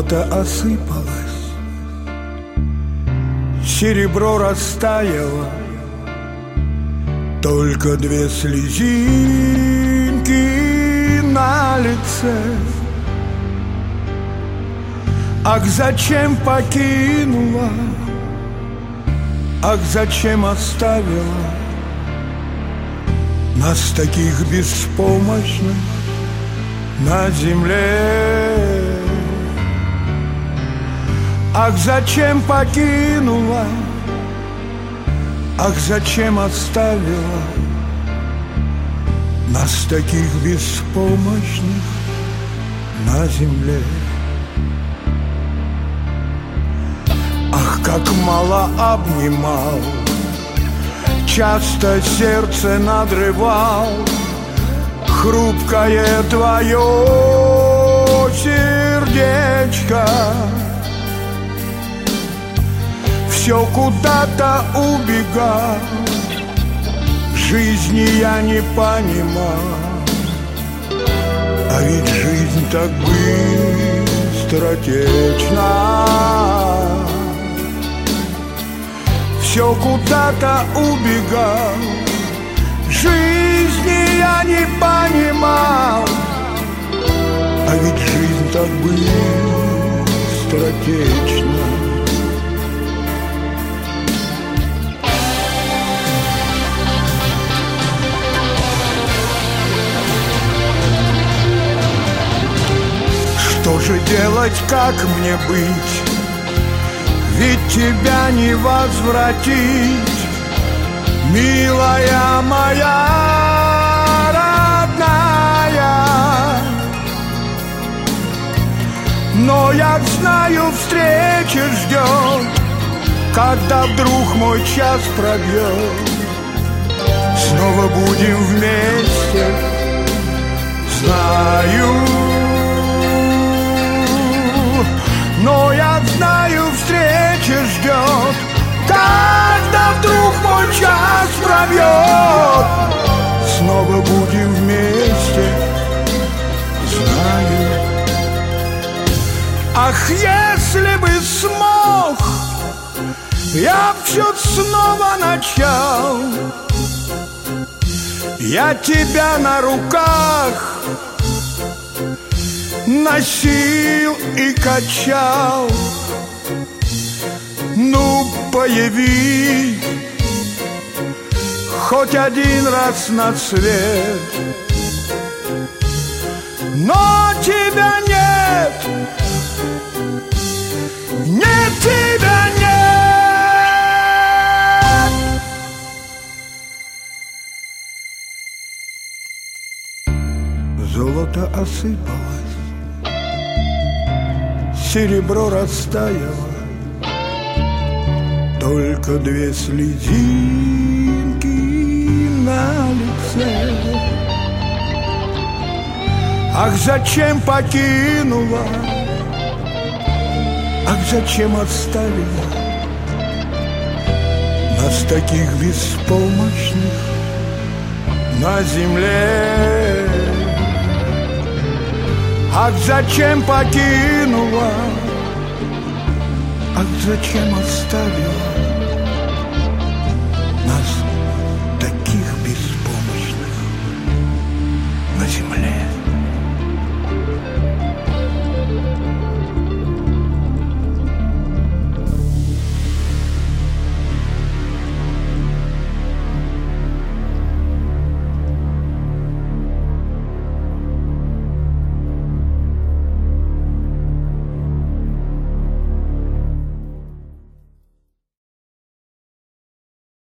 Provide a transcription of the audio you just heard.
Золото осыпалось, серебро растаяло, только две слезинки на лице. Ах, зачем покинула, ах, зачем оставила нас таких беспомощных на земле? Ах, зачем покинула, ах, зачем оставила нас таких беспомощных на земле? Ах, как мало обнимал, часто сердце надрывал хрупкое твое сердечко. Все куда-то убегал, жизни я не понимал. А ведь жизнь так быстротечна. Все куда-то убегал, жизни я не понимал. А ведь жизнь так быстротечна. Что же делать, как мне быть? Ведь тебя не возвратить, милая моя родная. Но я знаю, встреча ждет, когда вдруг мой час пробьет. Снова будем вместе, знаю. Но я знаю, встреча ждет, когда вдруг мой час пробьет. Снова будем вместе, знаю. Ах, если бы смог, я б все снова начал. Я тебя на руках носил и качал. Ну, появи хоть один раз на свет. Но тебя нет, нет, тебя нет. Золото осыпалось, серебро растаяло, только две слезинки на лице. Ах, зачем покинула, ах, зачем оставила нас таких беспомощных на земле? Ах, зачем покинула, ах, зачем оставила